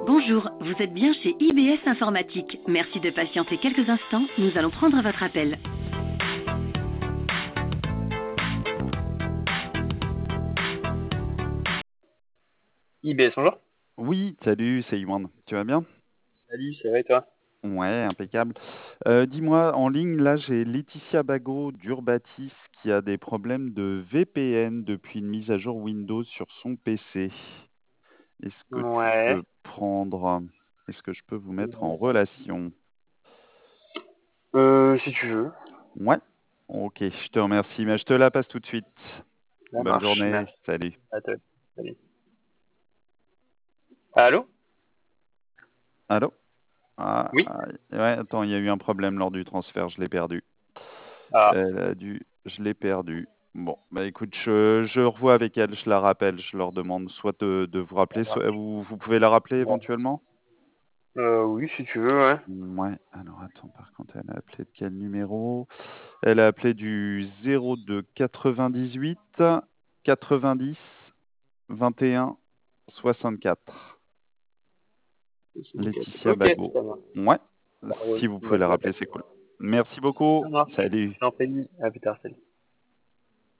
Bonjour, vous êtes bien chez IBS Informatique. Merci de patienter quelques instants, nous allons prendre votre appel. IBS, bonjour. Oui, salut, c'est Yohan. Tu vas bien? Salut, ça va et toi? Ouais, impeccable. Dis-moi, en ligne, là, j'ai Laetitia Bagot d'Urbatis qui a des problèmes de VPN depuis une mise à jour Windows sur son PC. Est-ce que tu Ouais. peux prendre... Est-ce que je peux vous mettre en Ouais. relation? Si tu veux. Ouais. Ok, je te remercie, mais je te la passe tout de suite. Ça Bonne marche, journée, merci. salut. À toi. Salut. Allô? Allô? Ah, Oui. ouais, attends, il y a eu un problème lors du transfert, je l'ai perdu. Ah, Elle a dû, je l'ai perdue. Bon, bah écoute, je revois avec elle, je la rappelle, je leur demande soit de vous ça rappeler, soit marche. vous pouvez la rappeler Ouais. éventuellement? Oui, si tu veux, ouais. Ouais, alors attends, par contre, elle a appelé de quel numéro? Elle a appelé du 02 98 90 21 64. 64. Laetitia Ok, Bagot. ça marche. Ouais, Ça roule. si vous Bah, pouvez la je rappeler, l'appelle. c'est cool. Merci Ça beaucoup. marche. Salut. Je t'en prie. À plus tard, salut.